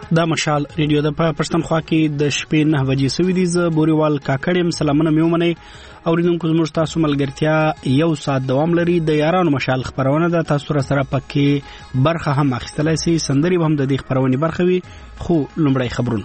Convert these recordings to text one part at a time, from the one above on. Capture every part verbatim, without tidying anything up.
دا مشال ریډیو د پښتونخوا کې د شپې نه بجې سوي دي. ز بوريوال کاکړم سلامونه میومنه اوریدونکو زموږ تاسو ملګرتیا یو ساعت دوام لري. د یارانو مشال خبرونه د تاسو سره پکې برخه هم اخیستلای شي. سندري هم د دې خبرونه برخه وي. خو لومړی خبرونه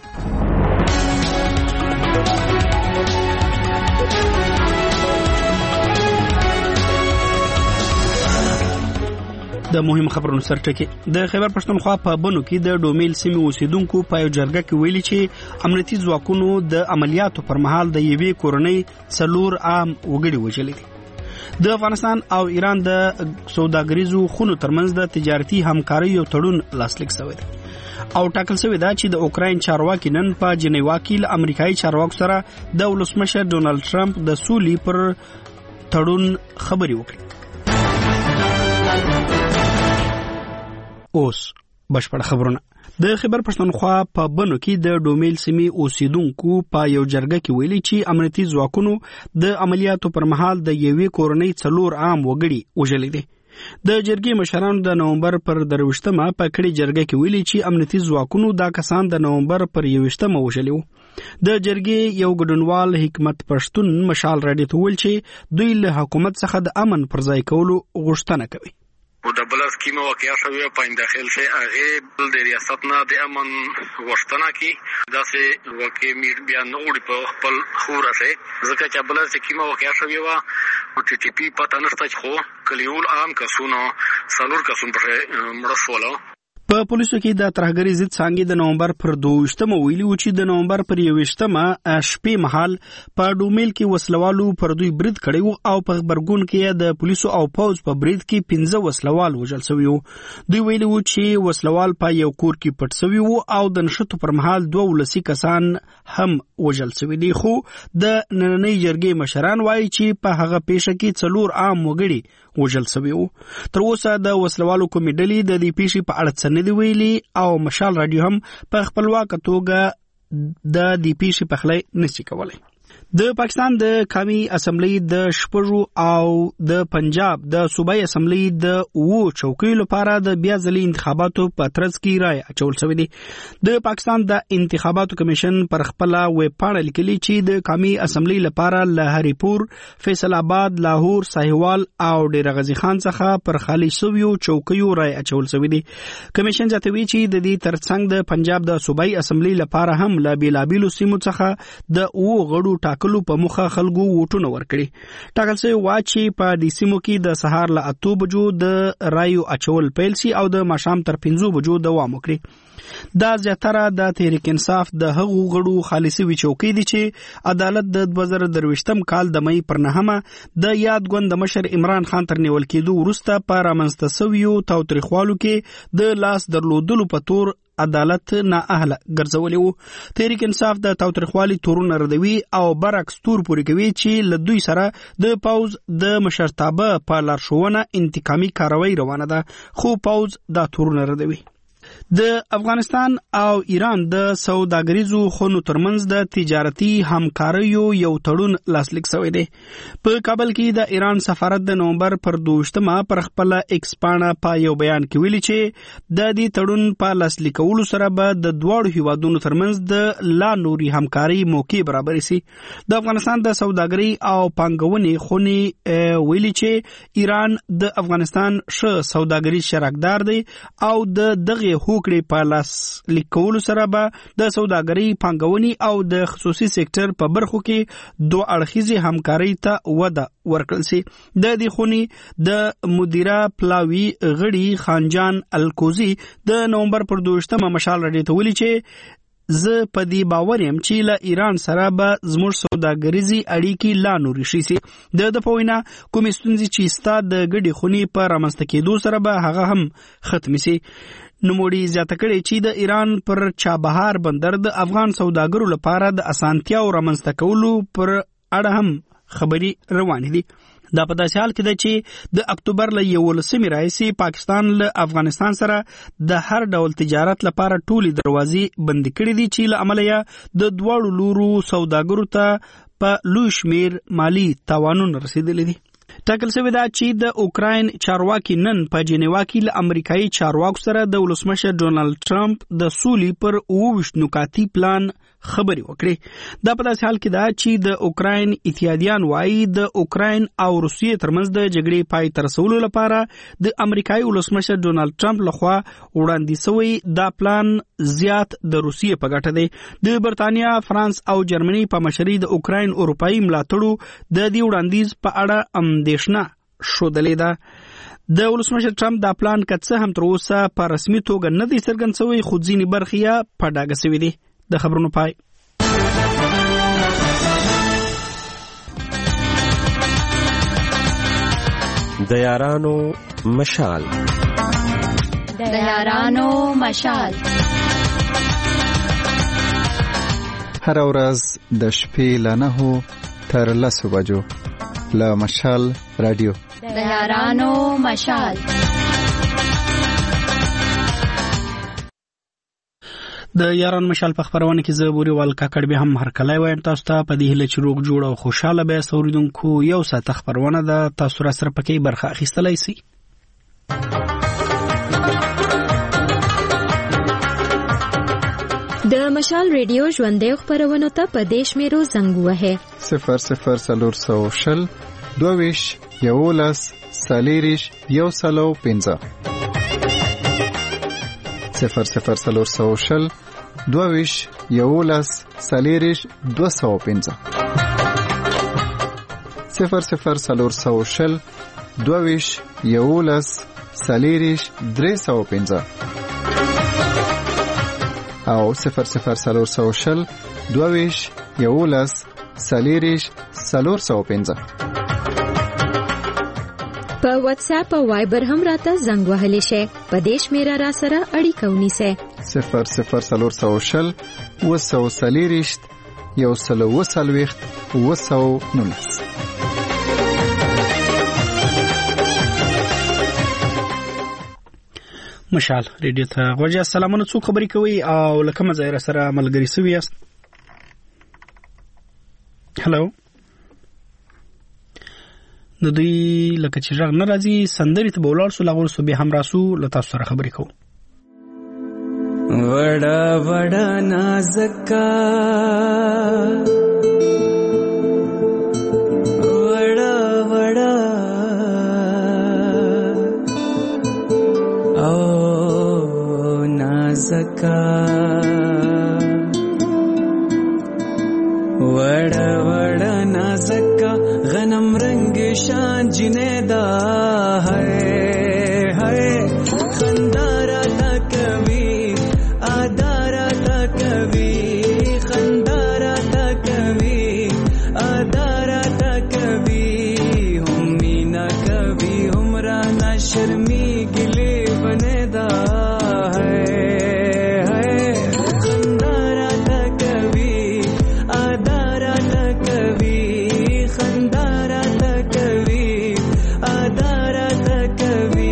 د مهم خبرونو سرټکی. د خیبر پښتونخوا په بنو کې د ډومیل سیمې اوسیدونکو په یو جرګه کې ویلي چې امنیتي ځواکونو د عملیاتو پر مهال د یوې کورنۍ څلور عام وګړي وژلي دي. د افغانستان او ایران د سوداګریزو خونو ترمنځ د تجارتي همکارۍ یو تړون لاسلیک شوی دی او ټاکل شوی دا چې د اوکراین چارواکي نن په جنیوا کې له امریکایي چارواکو سره د ولسمشر ډونالد ټرمپ د سولې پر تړون خبرې وکړي. اوس بشپړ خبرونه. د خیبر پښتونخوا په بنو کې د ډومیل سیمې اوسیدونکو په یو جرګه کې ویلي چې امنیتي ځواکونو د عملیاتو پر مهال د یوې کورنۍ څلور عام وګړي وژلي دي. د جرګې مشرانو د نومبر پر درويشتمه په کړي جرګه کې ویلي چې امنیتي ځواکونو دا کسان د نومبر پر یويشتمه وژلي وو. د جرګې یو ګډونوال حکمت پښتون مشال راډیو ته ویل چې دوی له حکومت څخه د امن پر ځای کولو غوښتنه کوي. و د بل سکیمه واقعیا شوی په داخل سے هغه بل د ریاست نه د امن غوښتنه کی داسې واقع میر بیا نوړي په خپل خوره سه ځکه چې بل سکیمه واقعیا شوی و او ټي ټي پی پته نشته خو کلیول عام کسونو سالور کسون پر مرسوله. په پولیسو کې د ترهګری ضد څنګه د نومبر پر دویشتمه ویلي و چې د نومبر پر یويشتمه شپې مهال په ډومیل کې وسلوالو پر دوی برید کړی او په خبرګون کې د پولیسو او پوز په برید کې پنځه وسلوال وژل شوی وو. دوی ویلي و چې وسلوال په یو کور کې پټ شوی وو او د نشټو پر مهال دوه ولسی کسان هم وژل شوی دي. خو د نننۍ جرګې مشران وایي چې په هغه پیښه کې څلور عام وګړي وژل شوی وو. تر اوسه د وسلوالو کومې ډلې د دې پیښې په اړه ندی ویلي او مشال رادیو هم په خپلواکه توګه د دې پیښې په خلای نشي کولای. د پاکستان د قومي اسمبلی د شپږو او د پنجاب د صوبایي اسمبلی د وو چوکیو لپاره د بیا ځلي انتخاباتو په ترڅ کې رائے اچول شوی دی. د پاکستان د انتخاباتو کمیشن پر خپل ویب پاڼه لیکلي چې د قومي اسمبلی لپاره له هریپور، فیصل آباد، لاهور، ساهیوال او ډیر غزي خان څخه پر خالي شویو چوکیو رائے اچول شوی دی. کمیشن ځاتوي چې د دې ترڅنګ د پنجاب د صوبایي اسمبلی لپاره هم له بیلابیلو سیمو څخه د وو غړو ټاکلو په مخه خلکو ووټونه ورکړي. ټاکل شوی و چې په دې سیمو کې د سهار له اته بجو د رایو اچول پیل شي او د ماښام تر پنځه بجو دوام وکړي. دا زیاتره د تحریک انصاف د هغو غړو خالصي وی چوکۍ دي چې عدالت د دوه زره درویشتم کال د مې پر نهمه د یاد ګوند مشر عمران خان تر نیول کېدو وروسته په رامنځته شویو تاوتریخوالو کې د لاس درلودلو په تور عدالت نه اهله ګرځولې وو. تحریک انصاف د تاوتریخوالي تورونه ردوي او برعکس تور پورې کوي چې له دوی سره د پوز د مشرتابه په لارښوونه انتقامي کاروي روانه ده. خو پوز دا تورونه ردوي. د افغانستان او ایران د سوداګریزو خونو ترمنځ د تجارتي همکاریو یو تړون لاسلیک شوی دی. په کابل کې د ایران سفارت د نومبر پر دویشتمه پر خپل ایکس پاڼه په یو بیان کې ویلي چې د دې تړون په لاسلیکولو سره به د دواړو هیوادونو ترمنځ د لا نوري همکاري موقع برابر شي. د افغانستان د سوداګري او پانګونې خونې ویلي چې ایران د افغانستان ښه سوداګریز شراکتدار دی او د دغه هوکړې په لاس لیکولو سره به د سوداګرۍ، پانګونې او د خصوصي سکتر په برخو کې دوه اړخیزې همکارۍ ته وده ورکړل شي. د دې خونې د مدیره پلاوي غړي خانجان الکوزي د نومبر پر دویشتمه مشال راډیو ته ویلي چې زه په دې باور یم چې له ایران سره به زموږ سوداګریزي اړیکې لا نورې شي سي. د د په وینا کومې ستونزې چې ستا د ګډې خونې په رامنځته کېدو سره به هغه هم ختمې سي. نوموړي زیاته کړې چې د ایران پر چابهار بندر د افغان سوداګرو لپاره د اسانتیاو رامنځته کولو پر اړه هم خبرې روانې دي. دا په داسې حال کې ده چې د اکتوبر له یولسمې راهیسې پاکستان له افغانستان سره د هر ډول تجارت لپاره ټولې دروازې بندې کړې دي چې له امله یې د دواړو لورو سوداګرو ته په لوی شمیر مالی تاوانونه رسیدلي دي. ټاکل شوی دا چې د اوکراین چارواکي نن په جنیوا کې له امریکایي چارواکو سره د ولسمشر ډونالد ټرمپ د سولې پر اووه نکاتي پلان خبري وکړي. دا په داسې حال کې دا چې د اوکراین اتحادیان وايي د اوکراین او روسیې ترمنځ د جګړې پای ته رسولو لپاره د امریکایي ولسمشر ډونالد ټرمپ لخوا وړاندې شوی دا پلان زیات د روسیې په ګټه دی. د برتانیا، فرانس او جرمني په مشرۍ د اوکراین اروپایي ملاتړو د دې وړاندیز په اړه اندېښنه ښودلې ده. د ولسمشر ټرمپ دا پلان که څه هم تر اوسه په رسمي توګه نه دی څرګند شوی، خو ځینې برخې یې په ډاګه شوي دي. د خبرونو پای. د یارانو مشال د یارانو مشال هر ورځ د شپې له نهو تر لسو بجو له مشال رادیو د یارانو مشال. د یاران مشال په خبرونه کې زه بوري وال کاکړ به هم هر کله وایم تاسو ته په دې هله چې روغ جوړ او خوشاله به سوریدونکو یو ساعت خبرونه د تاسو را سره پکې برخه اخیستلای شي. د مشال ریډیو ژوندې خبرونه ته په دیش میرو زنګ وه صفر صفر سلور سو شل دوویش یولس سالیریش یو سلو پنځه صفر صفر سلور سو شل دوویش یولس سالیریش دو سو پنځه صفر صفر سلور سو شل دوویش یولس سالیریش درې سو پنځه او صفر صفر سلور سو شل دوویش یولس سالیریش سلور سو پنځه. په واتس اپ او وایبر هم راته زنګ وهلی شي. په دیش میرا را سره اړیکه ونیسه صفر صفر سلور سو شل وسو سالیریش یو سلو وسلويخت وسو نونس. مشال ریډیو ته غوږی سلامونه. څو خبرې کوي او لکه مزه سره ملګری سوي یاست؟ هلو. د دوی لکه چې ژغ نه راځي سندرې ته بولار سو لغور سو به هم راسو له تاسو سره خبرې کوو. وڑا وڑا نازکا وڑا وڑا او نازکا وڑا وڑا نازکا غنم رنگ شان جنیدا ہے ہے خندارا تا کبھی آدارا تا کبھی خندارا تا کبھی آدارا تا کبھی ہمی نہ کبھی ہمرا نہ شرمی گلے بنیدا ہے ہے خندارا تا کبھی آدارا تا کبھی خندارا تا کبھی آدارا تا کبھی.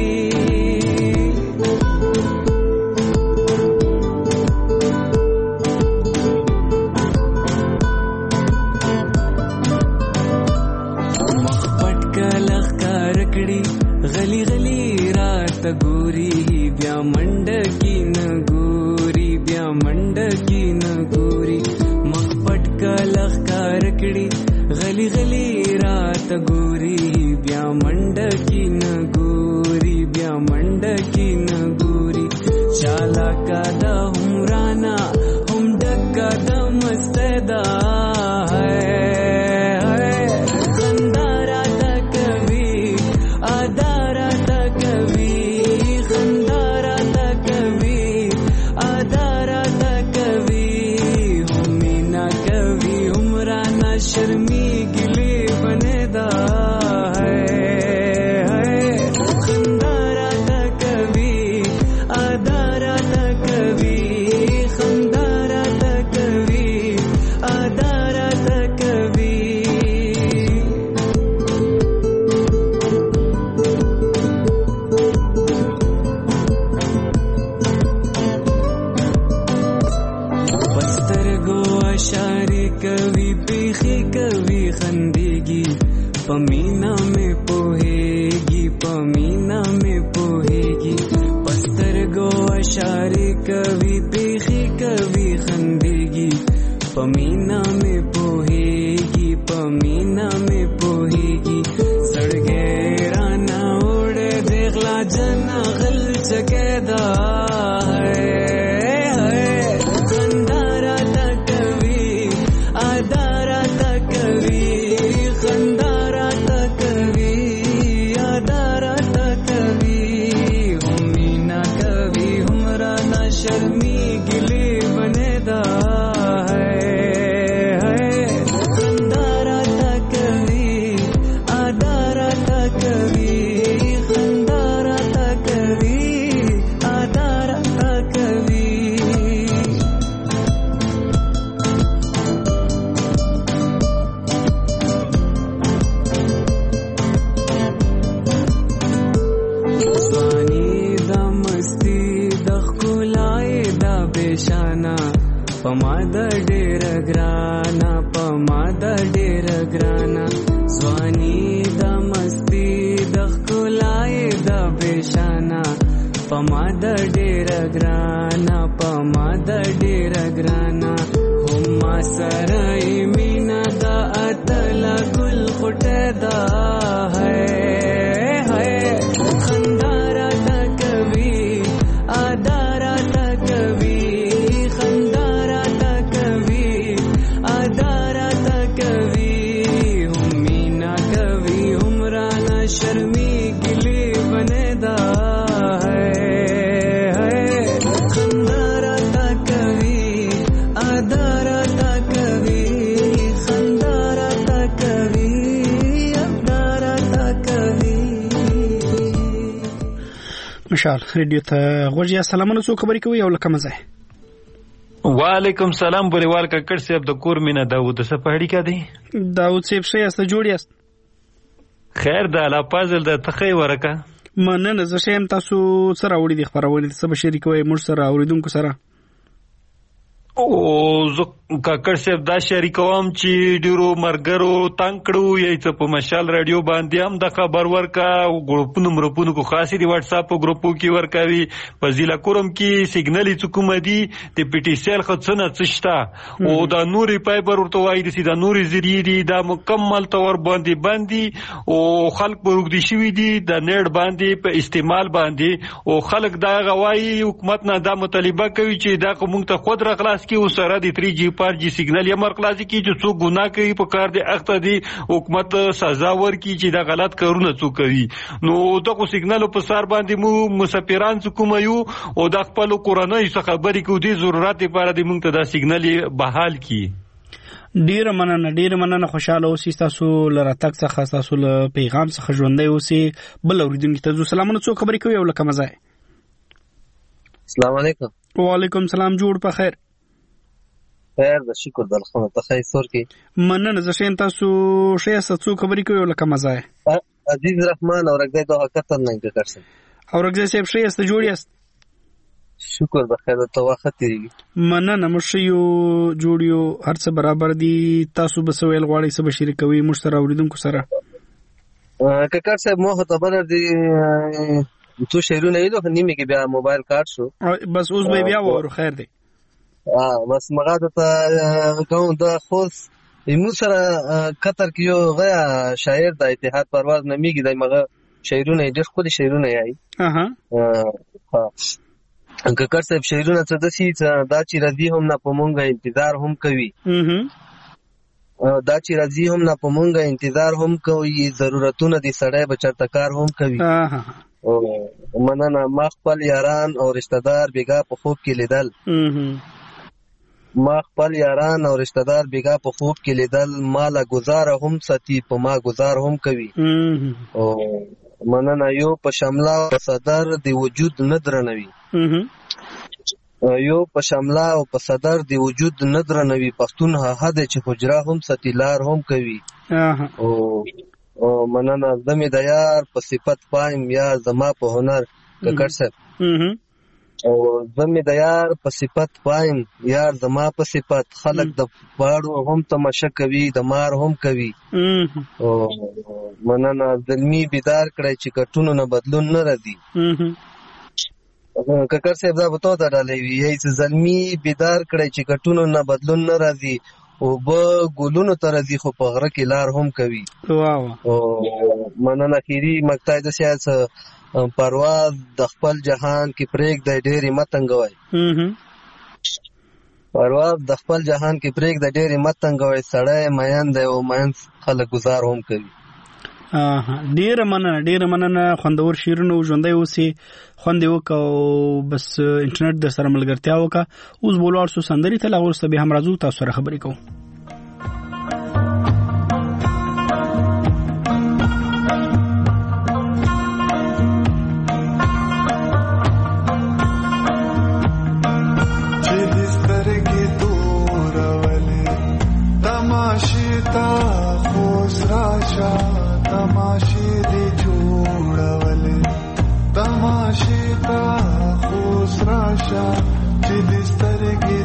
غلی غلی رات ګوري بیا منډ کی نه ګوري بیا منډ کی نه ګوري مخ پټ کلخ کار کړي غلی غلی رات ګوري بیا منډ کی نه ګوري بیا منډ کی نه ګوري چالا کا د همرانا هم ډکا د مستدا ہے शर्मी गिले बनेदा है है खंदारा था कभी आदारा था कभी खंदारा था कभी आदारा था कभी. बस्तर गो अशारे कभी पेखी कभी खंदेगी पमीना में पोहेगी पमीना में पोहेगी पस्तर गो अशारे कभी पेखी कभी खंदेगी पमीना में पोहेगी पमीना में पोहेगी सड़गे राना उड़े देखला जना गल चकेदा है खंदारा तक कभी आदारा तक कभी खंदारा तक कभी आदारा तक कभी हुमीना कभी हमरा ना शर्मी गिले बनेदा पमादा डेर ग्राना पमादा डेर ग्राना स्वानी दा मस्ती दखुलाए दा बेशाना पमादा डेर ग्राना पमादा डेर ग्राना हुम्मा सराई मीना दा अतला गुल खुटेदा है है खंदारा दा कभी आदारा दा कभी शर्मी गिले बनेदा है खंदारा ता कभी आदारा ता कभी खंदारा ता कभी आदारा ता कभी مشال रेडियो ته غوږی سلامونه څو خبرې کوي او لکه مزه وعلیکم سلام بولیوال ککړ صاحب د کور مینا داوود څه پهړی کا دی داوود صاحب شه است جوړی است خیر د لا پازل د تخی ورکه مننه زه شم تاسو سره وړي د خبرونه څه به شریکوي موږ سره اوریدونکو سره او زه کاکړ صاحب دا شریکوم چې ډیرو مرګرو تانکړو یې څه په مشال رادیو باندې هم د خبر ورکا او ګروپونو مرپونو کو خاصي دی واتس اپ ګروپو کې ورکاوي په ضلع کورم کې سیګنالي حکومتي د پی ټی سی ال خصنه څشتا او د نوري فایبر ورته وایي د سیدا نوري زری دی دا مکمل تور باندې باندې او خلک ورګدي شوی دی د نیټ باندې په استعمال باندې او خلک دا غوايي حکومت نه دا مطالبه کوي چې دا کوم ته خود راخلاص کی او سره د تری جی پر جی سیګنال یې مرکزي کی چې څوک ګناه کوي په کار دی اخته دی حکومت سزا ورکړي چې دا غلط کارونه څوک کوي نو دغه سیګنال په سر باندې مو مسافران څوک یو او د خپل کورنۍ څخه خبرې کو دي ضرورت لپاره د موږ ته دا سیګنال بحال کی ډیر مننه ډیر مننه خوشاله اوسئ تاسو لره تک څخه تاسو له پیغام څخه ژوندۍ اوسئ بل اوریدونکو ته سلامونه څو خبرې کوي او لکه مزه السلام علیکم وعلیکم سلام جوړ په خیر خیر د شکر د خدای ته خیر سور کی مننه زه شین تاسو شې څو خبرې کوي او لکه مزه عزیز رحمان اور اگدای دوه کتر نه کړسم اور اگدای صاحب شې است جوړی است شکر بخیر ته وخت تیریږي مننه مشیو جوړیو هر څه برابر دي تاسو به سویل غواړئ څه بشری کوي مشترک اوریدونکو سره ککړ صاحب مو ته بل دي تو شهرونه ایلو نیمه کې بیا موبایل کارت شو بس اوس به بیا وره خیر دی اه بس مغاده ته کوم د خوس ایمو سره قطر کې یو غیا شاعر د اتحاد پرواز نمیږي د مغه شهرونه ډېر خو دي شهرونه یای اها ها ککړ صاحب شهرونه څه د سي دا چې راځي هم نه پمونګه انتظار هم کوي اها دا چې راځي هم نه پمونګه انتظار هم کوي ضرورتونه دي سړی بچرته کار هم کوي اها او مننه ما خپل یاران او رشتہ دار بیګا په خوب کې لیدل ما خپل یاران او رشتہ دار بیګا په خوب کې لیدل مالا گزاره هم ستی په ما گزار هم کوي او مننه یو په شملا او صدر دی وجود نه درنوي یو په شملا او په صدر دی وجود نه درنوي پښتون هغه د چې حجره هم ستیلار هم کوي او او مننه زمي د یار په صفت پایم یا زما په هنر ککړ صاحب او زمي د یار په صفت وایم یار زما په صفت خلق د باړو هم تماشا کوي د مار هم کوي او مننه ظلمي بیدار کړی چې کټونو نه بدلون نه راځي ککر صاحب دا بتو ته ډالې وی چې ظلمي بیدار کړی چې کټونو نه بدلون نه راځي او به ګلونو ته راځي خو په غره کې لار هم کوي. واو او مننه خیری مقطع د سیاست پرواز د خپل جهان کې پرېګ د ډېری متنګوي پرواز د خپل جهان کې پرېګ د ډېری متنګوي سړی مین دی او مین خلک گزار هم کوي. ډېر مننه ډېر مننه خوندور شیرونو ژوندۍ اوسې خوند وکاو بس انټرنیټ در سره ملګرتیا وکا اوس بولوار سو سندري ته لاغور سبي هم راځو تاسو سره خبرې کوو. تماشې دې جوړولې تماشې ته خوش راشه چې دې سترګې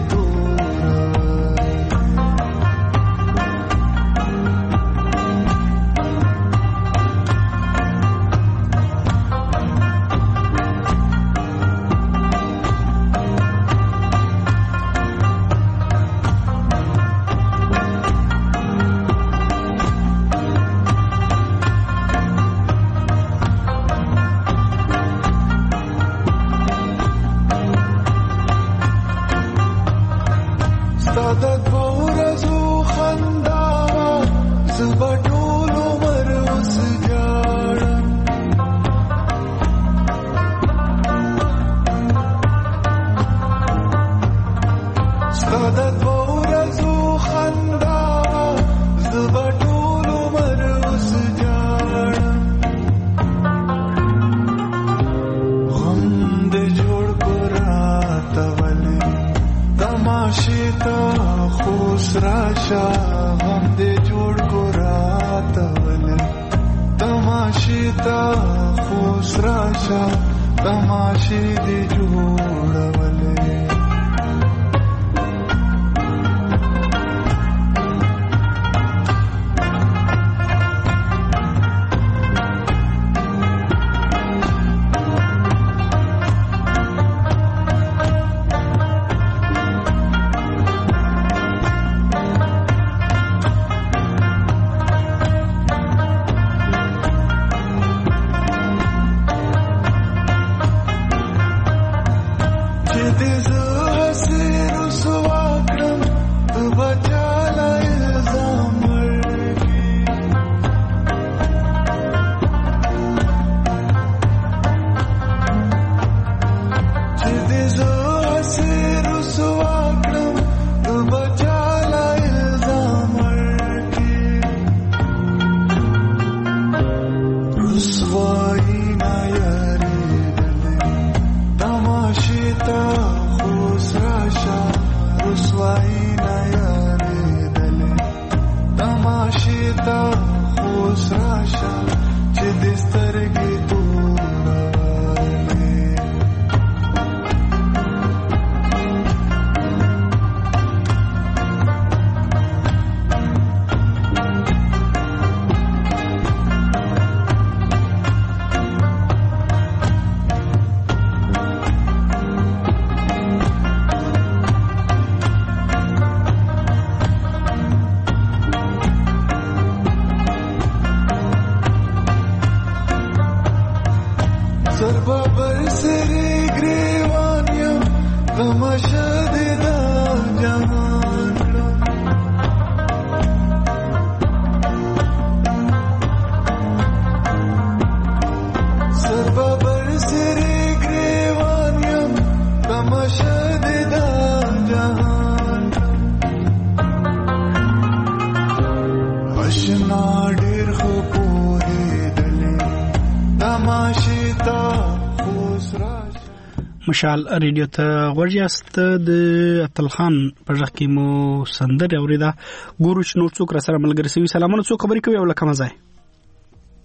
مشال ریډیو ته ورجاست د اتلخان په ځخ کې مو سندر اوریدا ګورو چې نور څوک را سره ملګری سوي سلامونه څوک خبرې کوي او لکه مزه.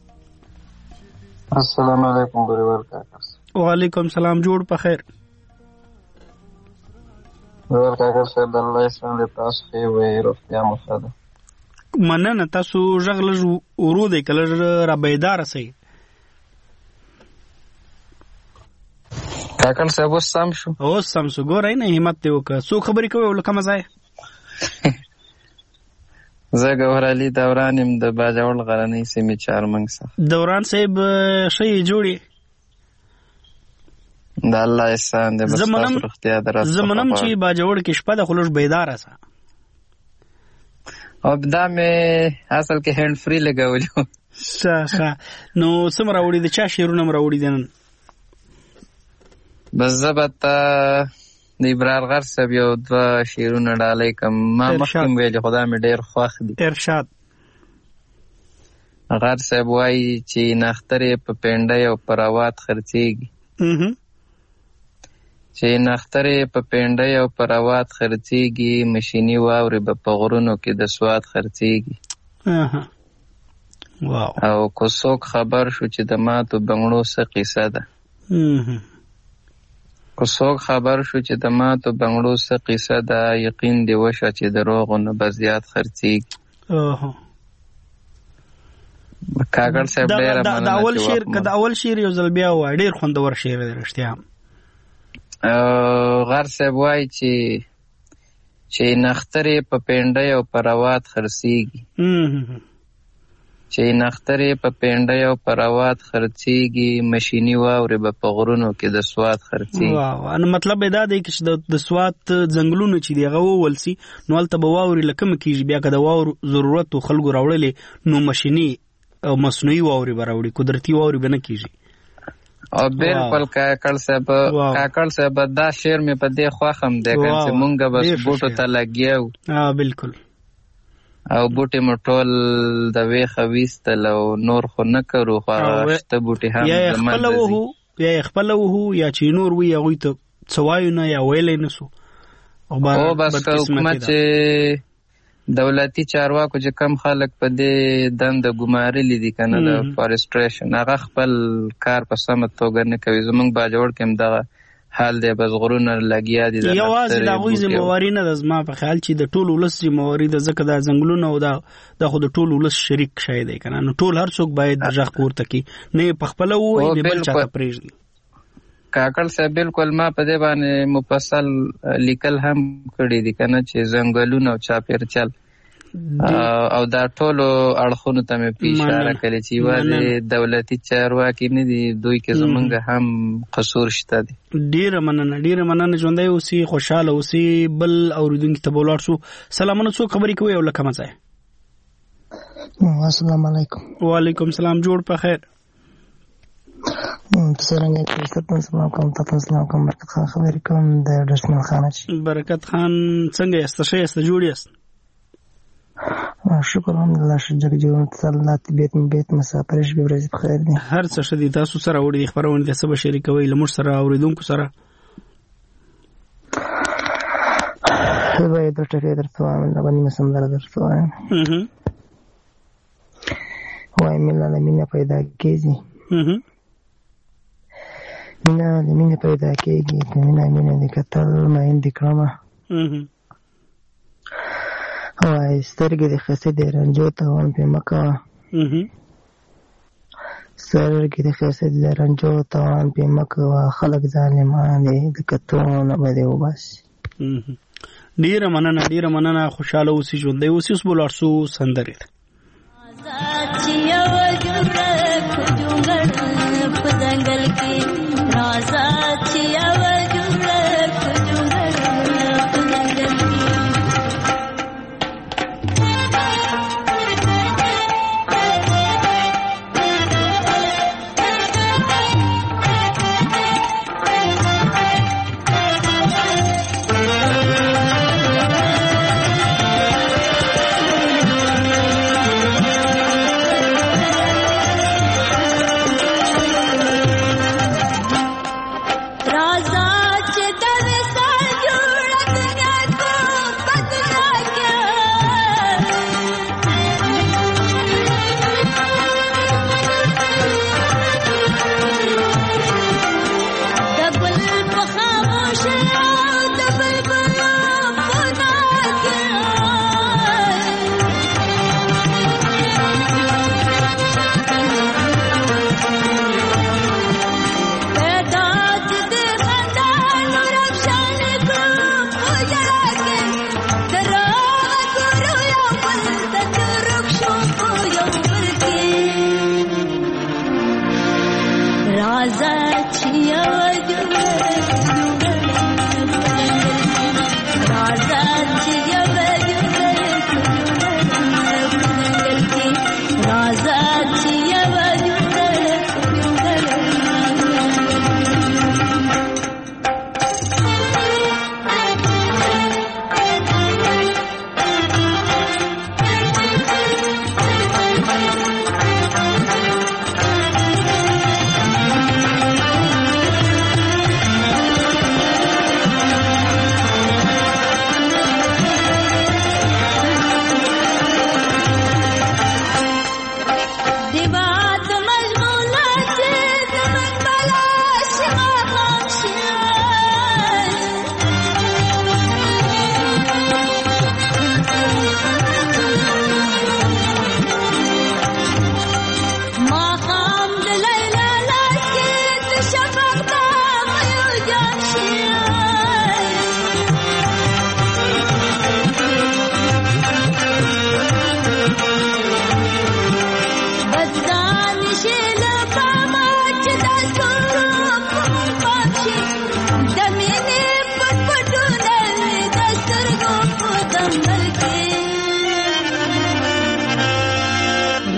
السلام علیکم ګورور کاکا. وعلیکم سلام جوړ په خیر. ډول کاکړ صاحب الله اسلام دې تاسو ښه وي روغتیا مو ښه ده. مننه. تاسو غږ لږ ورو دی که لږ را بیداره سئ. کاکړ صاحب اوس سم شو؟ اوس سم شو. ګورئ نه همت دې وکړه. څوک خبرې کوئ او له کومه ځایه؟ زه ګوهر علي دوران یم د باجوړ غرنۍ سیمې چارمنګ څخه. دوران صاحب ښه یې جوړې؟ د الله احسان دی. بس تاسو روغتیا د راست زه منم چې باجوړ کې شپه ده خو لږ بیداره سه. او دا مې اصل کې هینډ فري لګولي وو. ښه ښه. نو څه م راوړي؟ د چا شعرونه م راوړي دي نن؟ بس زه به ته د ابرار غر صاحب یو دوه شعرونه ډالۍ کړم. ما مخکې م ویلي خو دا مې ډېر خوښ دي. ارشاد. غر صاحب وایي چې نختر یې په پینډۍ او په روات خرڅېږي، چې نختر یې په پینډۍ او په روات خرڅېږي، مشیني واورې به په غرونو کې د سوات خرڅېږي. او که څوک خبر شو چې د ماتو بنګړو څه قیصه ده، که څوک خبر شو چې د ماتو بنګړو څه قیصه ده، یقین دې وشه چې د روغو نه به زیات خرڅېږي. کاکړ صاحب ډېره مننه. د اول شعر که د اول شعر یو ځل بیا ووایه، ډېر خوندور شعر دی رښتیا. غر صاحب وایي چې چې نختر یې په پینډۍ او په روات خرڅېږي، چې نختر یې په پینډۍ او په روات خرڅېږي، مشیني واورې به په غرونو کې د سوات خرڅېږي. نو مطلب یې دا دی چې د سوات ځنګلونه چې دی هغه وول سي نو هلته به واورې له کومه کېږي. بیا که د واورو ضرورت و خلکو راوړلې نو مشیني او مصنوعي واورې به راوړي، قدرتي واورې به نه کېږي. او بالکل کاکړ صاحب کاکړ صاحب دا شعر مې په دې خوښ هم دی چې مونږ بس بوټو ته لګیا وو. بالکل. او بوټي مو ټول د ویښه ویستل او نور خو نه کرو، خو هغه شته بوټي هم یا یې خپله وهو یا یې خپله وهو یا چې نور وي هغوی ته څه وایو نه یا ویلی نه سو. او بس که حکومت چې دولتي چارواکو چې کم خلک په دې دنده ګمارلي دي که نه د فارسټریشن، هغه خپل کار په سمه توګه نه کوي. زمونږ باجوړ کې هم دغه حال دی، بس غرونه لګیا دي. یوازې د هغوی ذمهواري نه ده زما په خیال چې د ټول ولس ذمهواري ده، ځکه دا ځنګلونه او دا دا خو د ټول ولس شریک شی دی که نه. نو ټول هر څوک باید غږ پورته کړي، نه یې پخپله ووایي نه بل چاته پرېږدي. کاکړ صاحب بالکل ما په دې باندې مفصل لیکل هم کړي دي که نه، چې ځنګلونه او چاپېرچل او دا ټولو اړخونو ته مې په اشاره کړې چې یوازې دولتي چارواکي نه دي، دوی کې زمونږ هم قصور شته دي. ډېره مننه ډېره مننه. ژوندی اوسئ، خوشحاله اوسئ. بل اورېدونکي ته به ولاړ شو. سلامونه. څوک خبرې کوئ او له کومه ځایه؟ السلام علیکم. وعلیکم السلام. جوړ په خیر. څرنګه چې ستاسو سلام کوم، تاسو سلام کوم. برکت خان خبرې کوم د دشمن خانه. برکت خان څنګه یاست؟ ښه یاست؟ جوړ یاست؟ شکر الحمدلله. شجاع جوړ الله بیت بیت مسافرش به ورځ بخیر دي. هر څه ښه دي. تاسو سره وړي خبرونه د څه به شریکوي له موږ سره اورېدونکو سره؟ وای د ټکي درته وایم نه باندې مسندره درته وایم. وای مینه له مینه پیدا کېږي، مینه له مینه پیدا کېږي، مینه مینه د کتل ماین د کرامه. وای سترګې د خسې د رنجو تاوان پې مه کوه، سترګې د خسې د رنجو تاوان پې مه کوه، خلک ظالمان دي د کتلو نه به دې وباسي. ډېره مننه ډېره مننه. خوشحاله اوسئ، ژوندی اوسئ. اوس به ولاړ شو سندرې ته.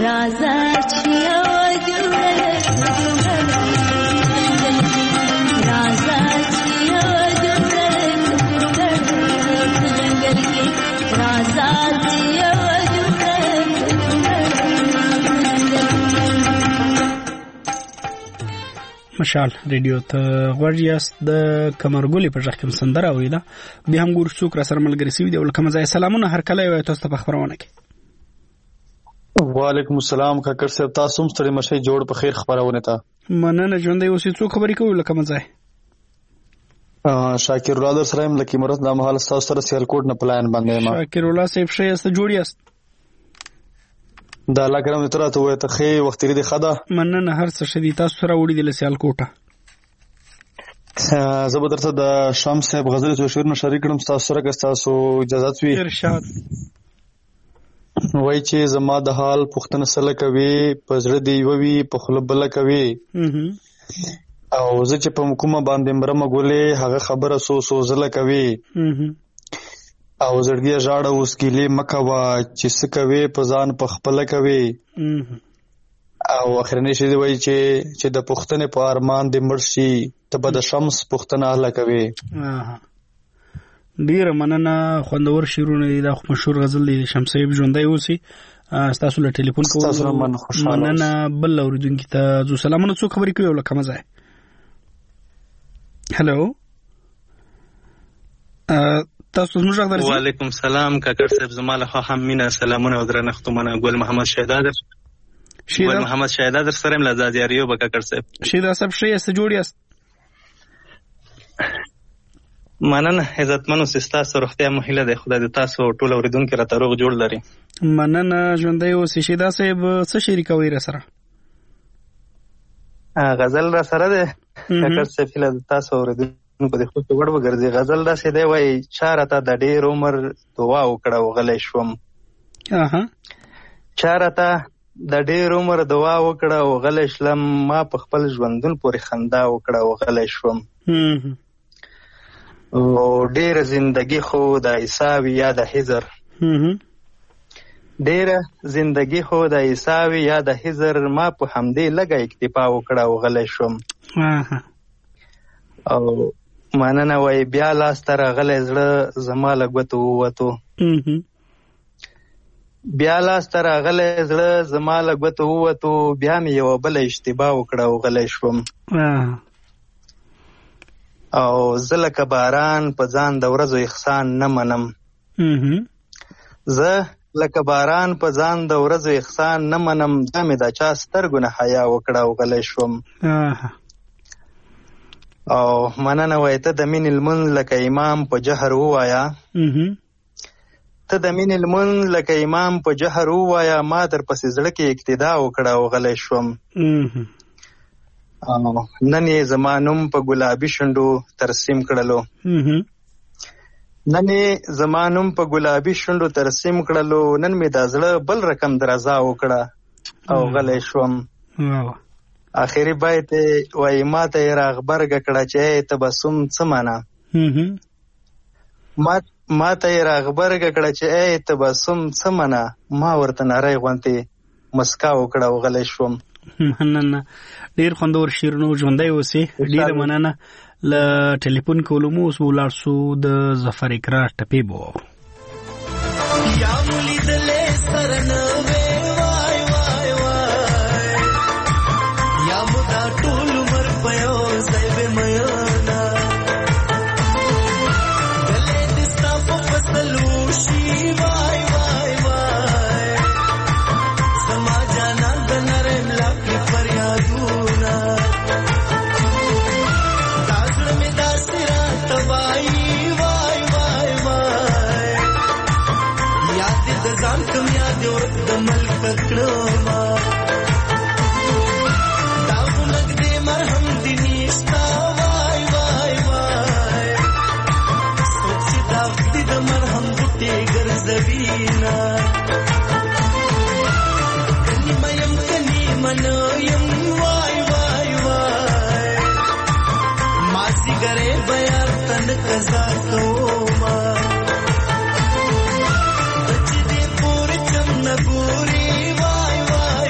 राजा छिया जुड़ल जुड़ल राजा छिया जुड़ल जुड़ल जंगल के राजा छिया जुड़ल مشال ریډیو ته غوړیاست د کمرګولې په ځخ کې سندره ویله به هم ګور څوک را سره ملګری سوي دی ولکه مزه سلامونه هر کله یو تاسو ته خبرونه کوي. وعلیکم السلام کاکړ صاحب تاسو هم ستړي مشه جوړ په خیر خبرونه تا مننه ژوندې اوسې څوک خبرې کوي لکه مزه شاکر الله در سره هم لکه مراد د محل تاسو سره سیالکوټ نه پلان باندې ما شاکر الله صاحب شه است جوړیاست دا الله کرم تر ته وې ته خې وخت لري خدا مننه هر څه شدي تاسو سره وړي د لسیال کوټه زه به درته د شام صاحب غزل او شعر نه شریک کړم تاسو سره که تاسو اجازه وي ارشاد وای چې زما د حال پښتنه سره کوي پزړه دی ووي په خلب بل کوي او زه چې په حکومت باندې مرمه ګولې هغه خبره سو سو زله کوي او زړګي ژاړه اوس کېلې مکوا چې څه کوي په ځان په خپل کوي او اخرنی شي دی وای چې چې د پښتنې په ارمان د مرشي ته به د شمس پښتنه اهله کوي. ډیر مننه خوندور شعرونه دي دا مشهور غزل دی شمسیب ژوندۍ اوسي تاسو له ټلیفون کوو مننه بل اوریدونکو ته جو سلامونه څوک خبرې کوي ولکه مزه هلو تاسو زموږ غږ درځي. وعلیکم السلام کاکړ صاحب زماله خو هم مینا سلامونه او درنښتونه ګل محمد شهداد ګل محمد شهداد سره مل آزاد یاریو به کاکړ صاحب شهدا صاحب شې است جوړیاست مننه عزتمنو سستا سرختیا مهله ده خدای د تاسو ټول اوریدونکو را تروغ جوړ لري مننه ژوندۍ او شهدا صاحب څه شریک وي را سره غزل را سره ده کاکړ صاحب له تاسو اوریدونکو په دې خو وړ وګرځي غزل دا سي دی وای چارته د ډېر عمر دعا وکړه وغلې شوم اها چارته د ډېر عمر دعا وکړه وغلې شلم ما په خپل ژوندون پورې خندا وکړه وغلې شوم او ډېر زندگی خو د عیساوی یا د حزر ډېر زندگی خو د عیساوی یا د حزر ما په همدې لګه اکتفا وکړه وغلې شوم اها او مننه وای بیا لاس تر غلې زړه زما لګوتو وته بیا لاس تر غلې زړه زما لګوتو وته بیا مې یو بل اشتباه وکړه وغلې شوم او زلک باران په ځان د ورځو احسان نه منم زه لکه باران په ځان د ورځو احسان نه منم دا مې د چا سترګو نه حیا وکړه وغلې شوم او مننه وای ته د مين المن لکه امام په جهر وایا ته د مين المن لکه امام په جهر وایا ما در پسې زړه کې اقتدا وکړه او غلې شوم او نن یې زمانوم په ګلابي شونډو ترسیم کړلو نن یې زمانوم په ګلابي شونډو ترسیم کړلو نن مې د زړه بل رقم درزا وکړه او غلې شوم اخیری بیت وای ما ته راغبرګ کړه چې تبسم څه معنا ما ما ته راغبرګ کړه چې تبسم څه معنا ما ورته نری غونته مسکا وکړه وغلې شوم. مننه ډیر خوندور شیرونو ژوندۍ اوسې ډیر مننه ل ټلیفون کولمو اوس ولار سو د ظفر اقرار ټپی بو یا مولي دلې سرنه Bye.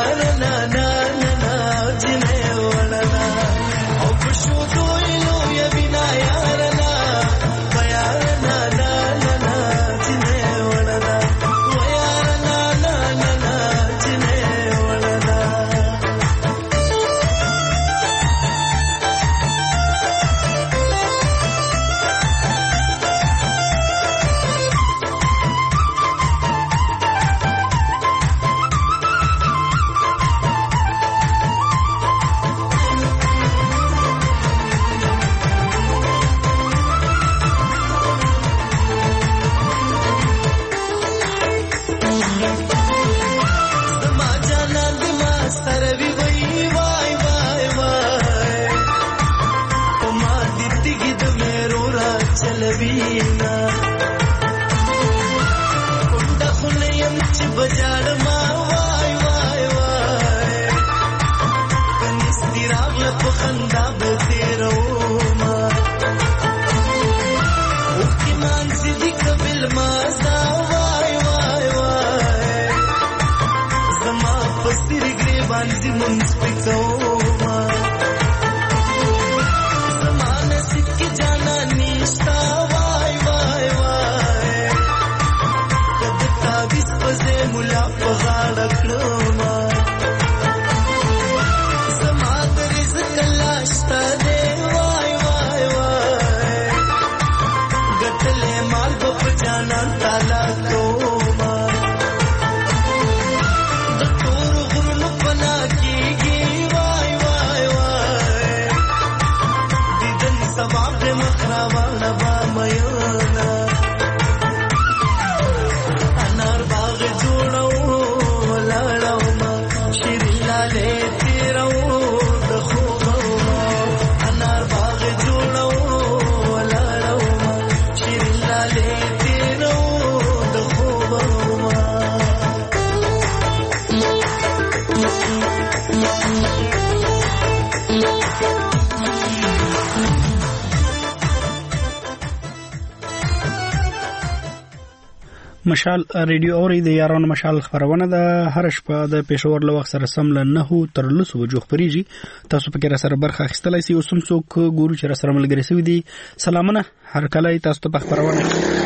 مشال ریډیو اوري د یارانو مشال خبرونه د هر شپه د پېښور له وخت سره سم له نه تر لسو بجو خبريږي. تاسو پکې را سره برخه اخیستلای شئ او سم څوک ګورو چې را سره ملګری سوي دي. سلامونه هر کله تاسو ته خبرونه.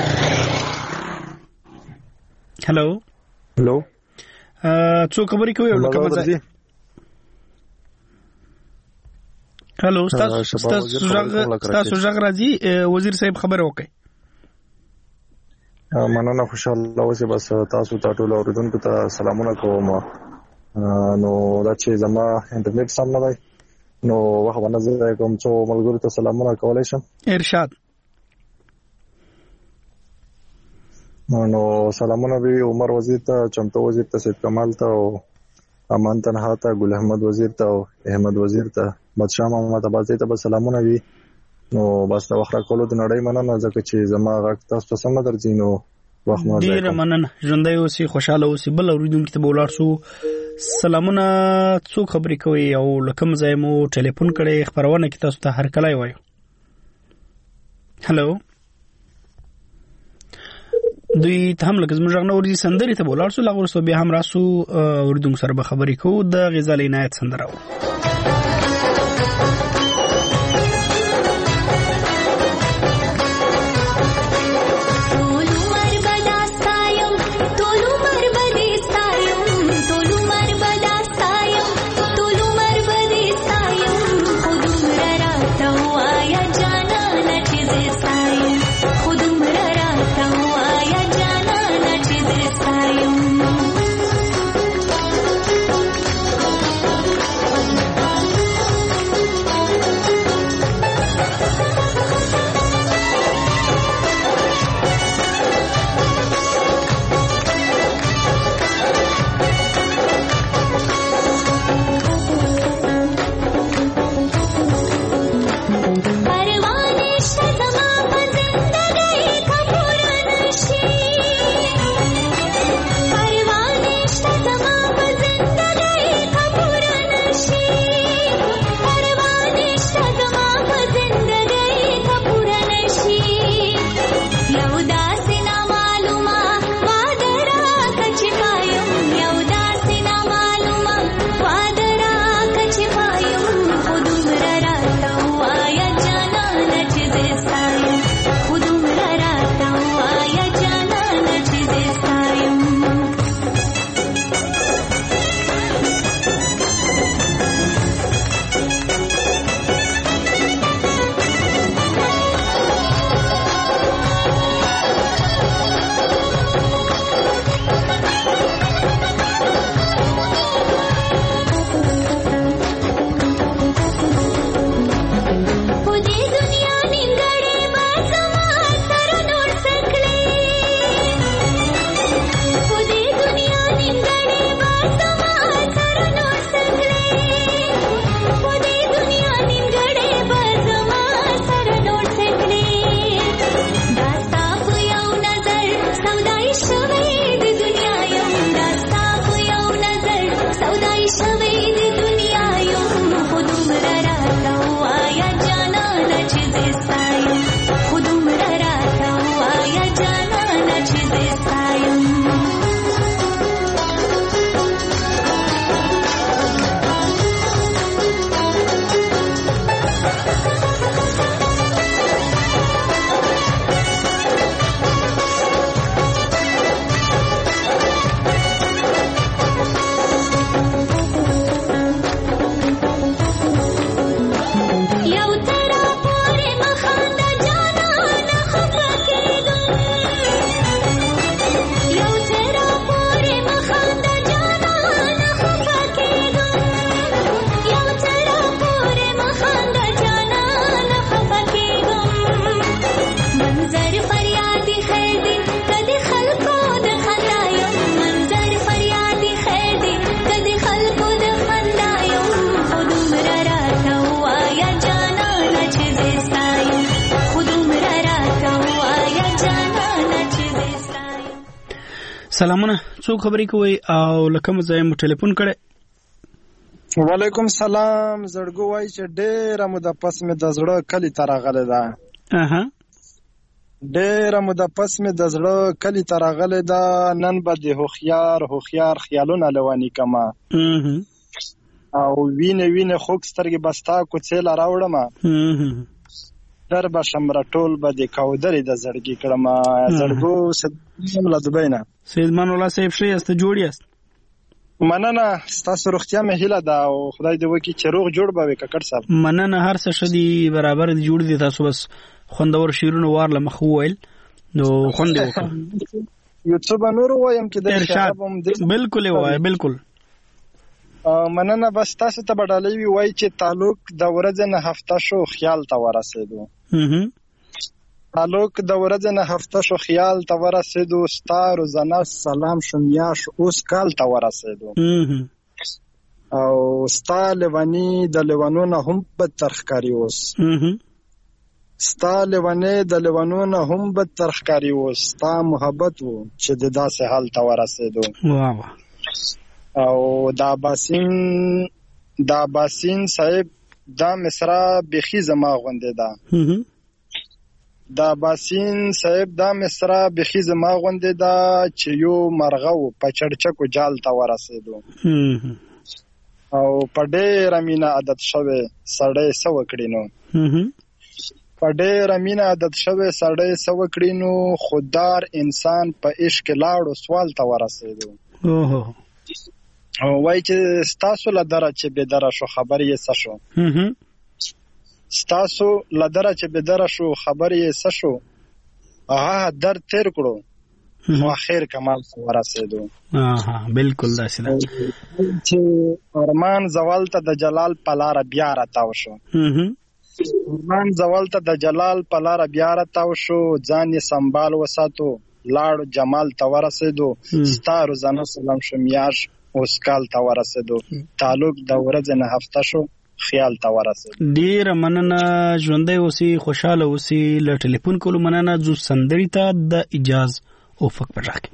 هلو هلو ا څوک خبرې کوي او کوم ځای؟ هلو تاسو تاسو ژغ راځي وزیر صاحب خبر وکړي. مننه خوشاله اوسه. بس تاسو ته ټول اوریدونکو ته سلامونه کوم. نو دا چې زما انټرنیټ سم نه دی نو وخت باندې کوم څو ملګرو ته سلامونه کولای شم. ارشاد. نو سلامونه به عمر وزیر ته، چمتو وزیر ته، سید کمال ته او امان تنها ته، ګل احمد وزیر ته او احمد وزیر ته، بادشاہ محمد عباسی ته به سلامونه وي. نو بس دا وخت کولو د نړۍ مننه ځکه چې زما غږ تاسو ته سم درځي. نو وخت مو ډیر مننه. ژوندۍ اوسئ، خوشاله اوسئ. بل اوریدونکو ته بولار سو سلامونه. څوک خبرې کوي او لکم ځای مو ټلیفون کړي خبرونه کې تاسو ته هر کله وایو. هلو دوی ته هم لکه زموږ نه ورځي سندري ته بولار سو لاغور سو بیا هم راسو اوریدونکو سره به خبرې کوو. د غزال عنایت سندره Bye. سلامونه، څوک خبرې کوي او لکه مو ځای مو ټلیفون کړی؟ وعلیکم سلام. زړګو وای چې ډېره موده پس مې د زړه کلی ته راغلی ده. اها ډېره موده پس مې د زړه کلی ته راغلی ده. نن به د هوښیار هوښیار خیالونه لونی کما او وینې وینې خوږ سترګې به ستا کوڅې له راوړمه. در به شم راټول به د کودرې د زړګي کړمه. زړګو سید له دوبۍ نه. سیدمان الله صاحب ښه یاست؟ جوړ یاست؟ مننه، ستاسو روغتیا مې هیله ده او خدای دې وکړي چې روغ جوړ به وي ککړ صاحب. مننه، هر څه ښه دي، برابر دي، جوړ دي. تاسو بس خوندور شعرونه وارله مخ وویل نو خوند یې وکړ. یو څه به نور ووایم چې د ارشاد بالکل یې ووایه. بالکل مننه. بس تاسو ته به ډالۍ وي وایي چې تعلق د ورځې نه هفته شو خیال ته ورسېدو. تعلق د ورځې نه هفته شو خیال ته ورسېدو. ستا روزانه سلام شو میاش اوس کال ته ورسېدو. او ستا لیونی د لیونو نه هم بدتر ښکاري اوس. ستا لیونی د لیونو نه هم بدتر ښکاري اوس. ستا محبت و چې د داسې حال ته ورسېدو. او دا باسین دا باسین صاحب دا مصرا بیخي زما غوندې ده. دا باسین صاحب دا مصرا بیخي زما غوندې ده چې یو مرغه و په چړچکو جال ته ورسېدو. او په ډېره مینه عادت شوی سړی څه وکړي نو. په ډېره مینه عادت شوی سړی څه وکړي نو. خوددار انسان په عشق لاړو سوال ته ورسېدو. وای چې ستاسو له دره چې بېدره شو خبر یې څه شو. ستاسو له دره چې بېدره شو خبر یې څه شو. هغه درد تیر کړو خو اخر کمال ته ورسېدو. بالکل داسې ده چې ارمان زوال ته د جلال په لاره بیا راتاو شو. ارمان زوال ته د جلال په لاره بیا راتاو شو. ځان یې سنبال وساتو لاړو جمال ته ورسېدو. ستا روزانه سلام شو میاش اوس کال ته ورسېدو. تعلق د ورځې نه هفته شو خیال ته ورسېدو. ډېره مننه، ژوندی اوسئ، خوشحاله اوسئ. له ټلیفون کولو مننه. ځو سندرې ته د اجاز افق په غږ کې.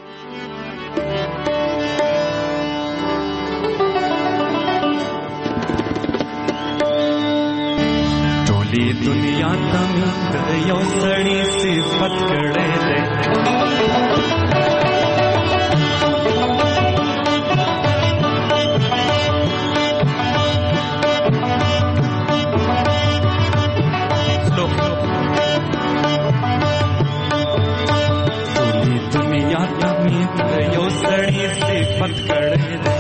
ټولې دنیا ته د یو سړي صفت کړی دی. یو سړی صفت کړی دی.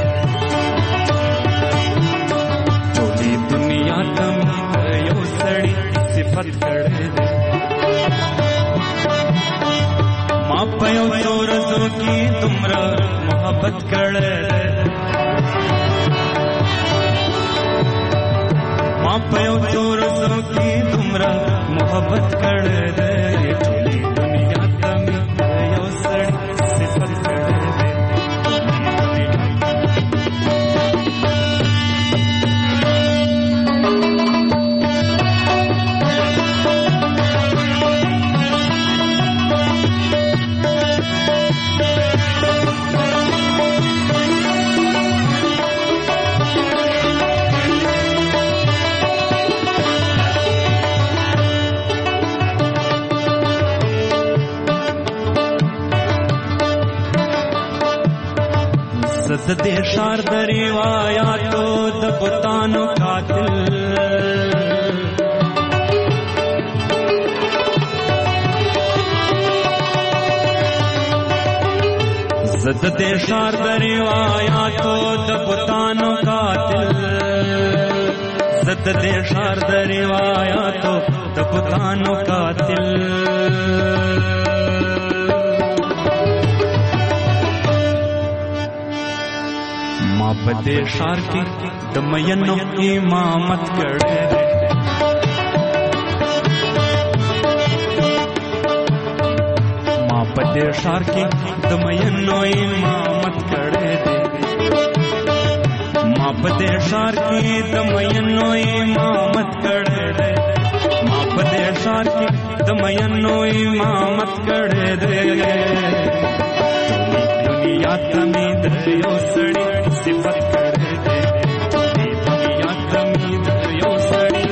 ټولې دنیا ته یو سړی صفت کړی دی. ما په یو څو ورځو کې دومره محبت کړی دی. ما په یو څو ورځو کې دومره محبت کړی دی. ټولې دنیا ته یو سړی صفت کړی دی. د دې ښار د روایاتو د بتانو قاتل. زه د دې ښار د روایاتو د بتانو قاتل. زه د دې ښار د روایاتو د بتانو قاتل. په دې ښار کې د مینو امامت کړی دی. ما په دې ښار کې د مینو امامت کړی دی. ما په دې ښار کې د مینو امامت کړی دی. ما په دې ښار کې د مینو امامت کړی دی. دنیا ته مې د یو سړي صفت کړی دی دې دنیا ته مې د یو سړي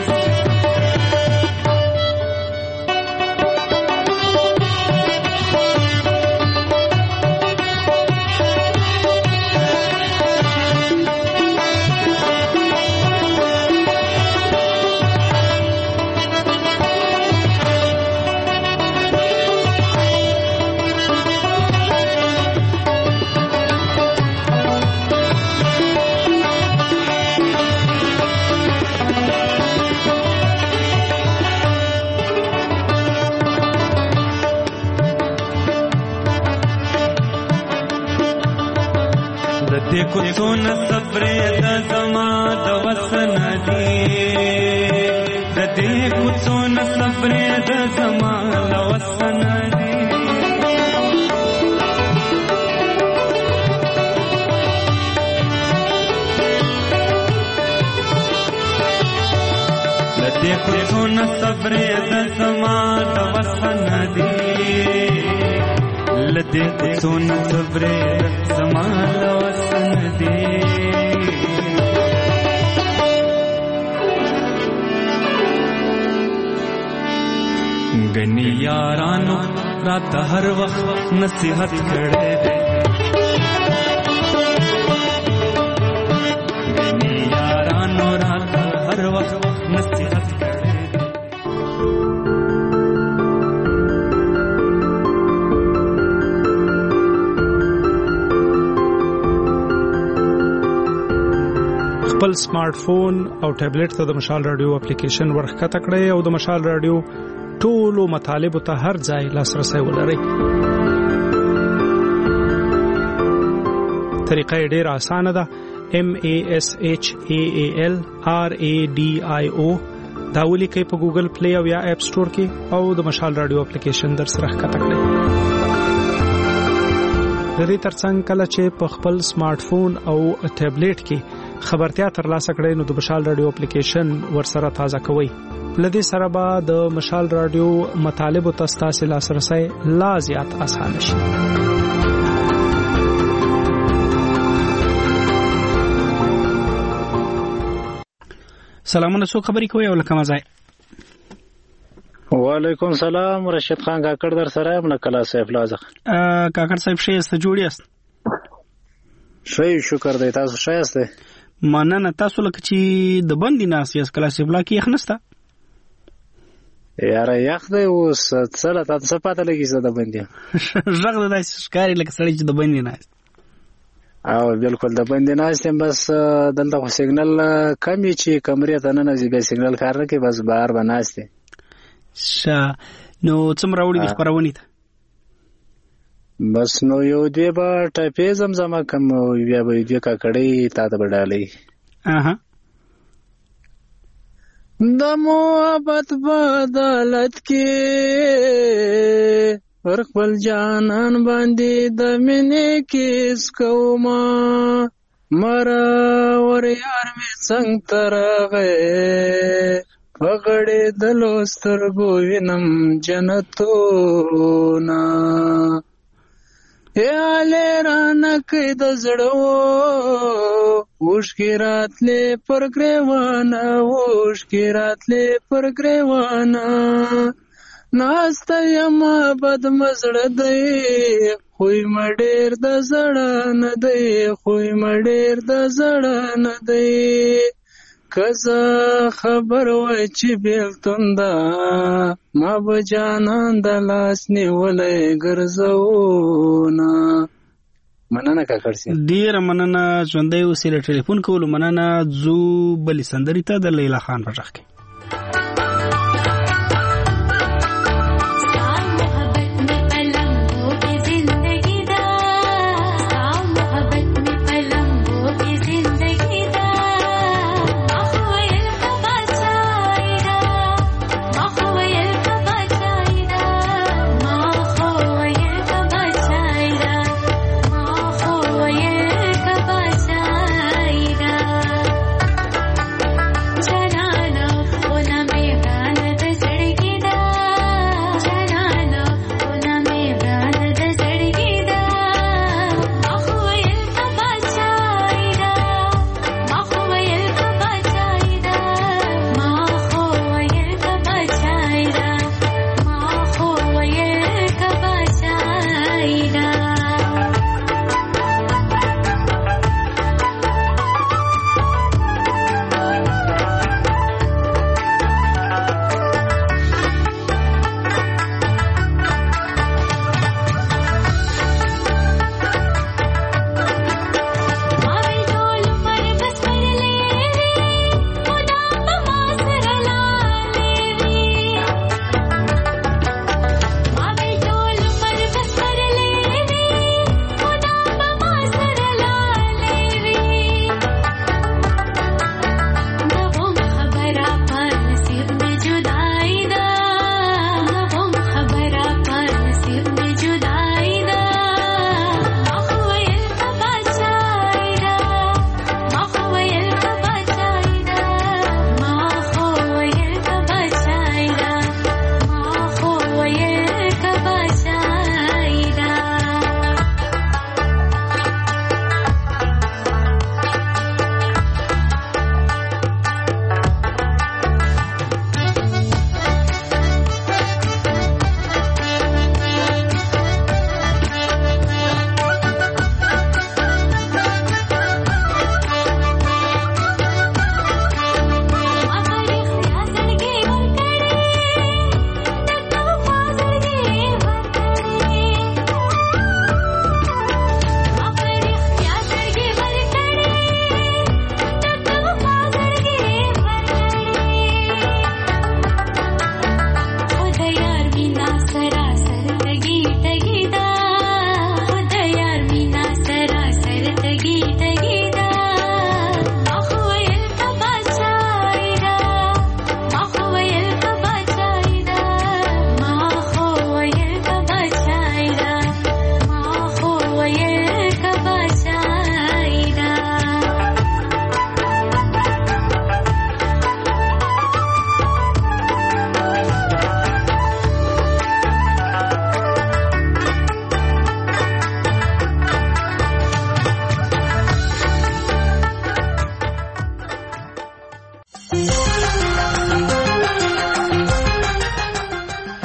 دیکھو سونا صبرے دا زمان دا وطن دی دیکھو سونا صبرے دا زمان دا وطن دی دیکھو سونا صبرے دا زمان دا وطن دی دیکھو سونا صبرے دا زمان دا وطن دی گنی یارانو رات ہر وقت نصیحت کڑے دے گنی یارانو رات ہر وقت نصیحت کڑے دے خپل سمارټ فون او ټابلیټ ته د مشال رادیو اپلیکیشن ورخکته کړئ او د مشال رادیو ټولو مطالبو ته هر ځای لاسرسي ولرئ. طریقه ډېره اسانه ده. M A S H A A L R A D I O دا ولیکئ په ګوګل پلی او یا اپ سٹور کې او د مشال رادیو اپلیکیشن در سره ښکته کړئ. د دې ترڅنګ کله چې په خپل سمارټ فون او ټابلیټ کې خبرتیا ترلاسه کړئ نو د مشال رادیو اپلیکیشن ورسره تازه کوئ. لدې سره به د مشال رادیو مطالبو ته ستاسو لاسرسي لا زیات اسانه شي. سلامونه، څو خبرې کوي او لکه مزای؟ وعلیکم سلام، رشید خان کاکړ در سره یم، نکلا سیف لازق. کاکړ صاحب ښه یاست؟ جوړ یاست؟ ښه شکر دی، تاسو ښه یاست؟ مننه. تاسو لکه چې د باندې ناس یاست کلا سیف لا کې یخ نشته؟ یاره یخ دی اوس څه ته څه پته لګي چې د باندې ژغ د داسې ښکاري لکه سړی چې د باندې ناست. او بالکل د باندې ناست یم، بس دلته خو سیګنل کمی چې کمرې ته نه نځي، بیا سیګنل کار نه کوي، بس بهر به ناست دی. ښه، نو څومره وړي د خپرونې ته؟ بس نو یو دوی به ټاپې زمزمه کم، بیا به دوی کاکړۍ تا ته به ډالۍ. اها، د محبت بدالت کې پر خپل جانان باندې د مینې کیس کوما مرا ور یار مې څنګه ترغه پغړې د لوسترګو وینم جنتونه یاله رانک د زړو اوښکې راتلې پر ګریوانه اوښکې راتلې پر ګریوانه ناسته یم بد مزړه دی خوی مډیر د زړه نه دی خوی مډیر د زړه نه دی کزه خبر وای چې بیلتون دا ما به جانان د لاس نیولې ګرځونه. مننه کاکړ سي، ډیره مننه. ژوندۍ اوسې له ټلیفون کولو مننه. زو بلې سندرې ته د لیلا خان په غږ کې. Janana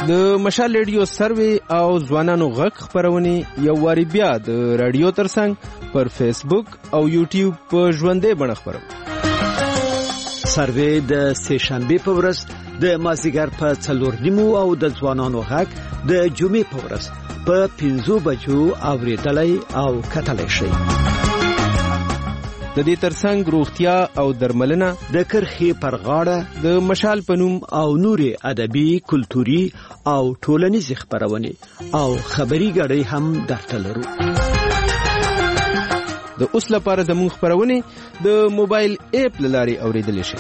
د مشال ریډیو سروي او ځوانانو غږ خبرونه یو واری بیا د رادیو ترڅنګ پر فیسبوک او یوټیوب په ژوندې بڼه خبرو. سروي د سه شنبه په ورځ د مازیګر په څلور نیمو او د ځوانانو غږ د جمعې په ورځ په پنځو بجو اوریدلای او کتلای شي. د دې ترڅنګ روغتیا او درملنه د کرخي پر غاړه د مشال پنوم او نوري ادبي کلتوري او ټولنیز خبرونه او خبري غړي هم درته لرو. د اوس لپاره زموږ خبرونه د موبایل اپ لاري اوریدل شي.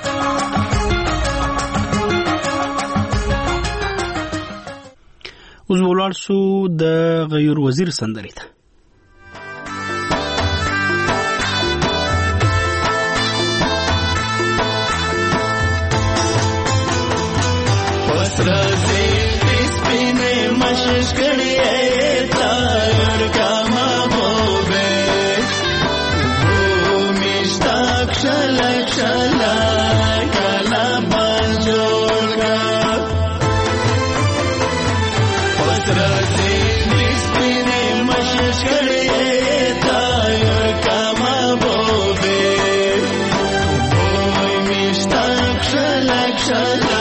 اوس ولر سو د غیر وزیر سندري ته رازي سپینې مشش کړي تایر کا محبوبه او مشتاق شلا شلا کلا بنجوړا رازي سپینې مشش کړي تایر کا محبوبه او مشتاق شلا شلا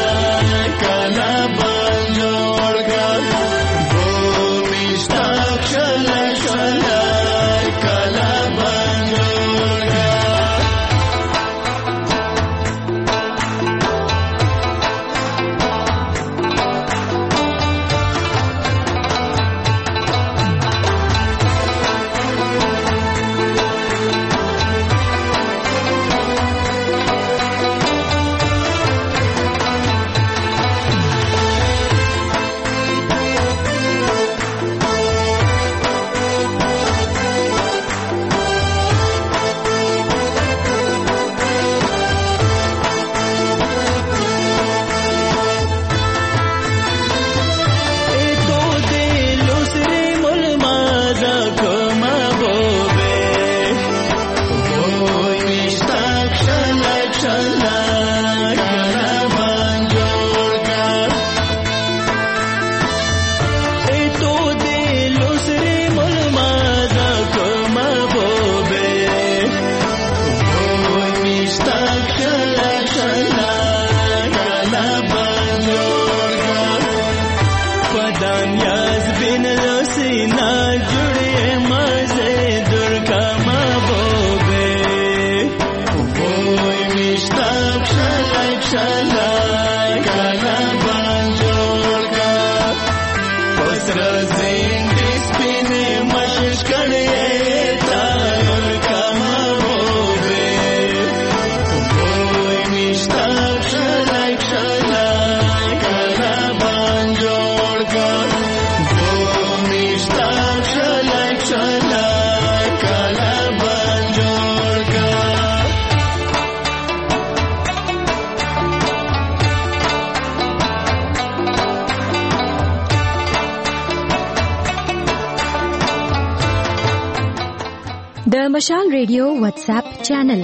د مشال ریډیو واتس اپ چینل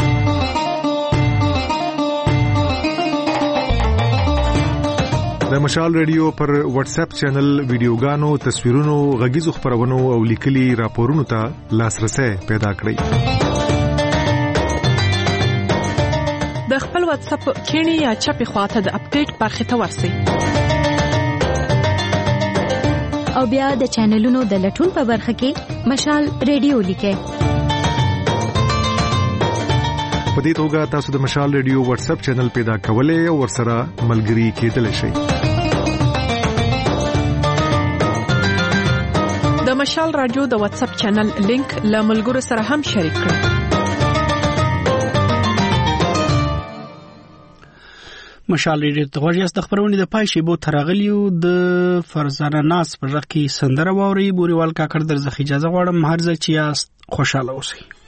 د مشال ریډیو پر واتس اپ چینل ویډیوګانو، تصویرونو، غږیزو خبرونو او لیکلي راپورونو ته لاسرسي پیدا کړئ. د خپل واتس اپ کینی یا چپی خواته د اپډیټ برخه ته ورسئ او بیا د چینلونو د لټون په برخه کې مشال ریډیو لیکئ. په دې توګه تاسو د مشال ریډیو واتس اپ چینل پیدا کولای او ورسره ملګري کېدلی شئ. د مشال رادیو د واتس اپ چینل لینک له ملګرو سره هم شریک کړئ. مشال ریډیو ته غوږ یاست. د خبرونې د پای شیبو ترغلیو د فرزانه ناس په ځکه سندره ووري بوريوال کاکړ درځه اجازه غواړم هر ځکه چې یاست خوشاله اوسئ.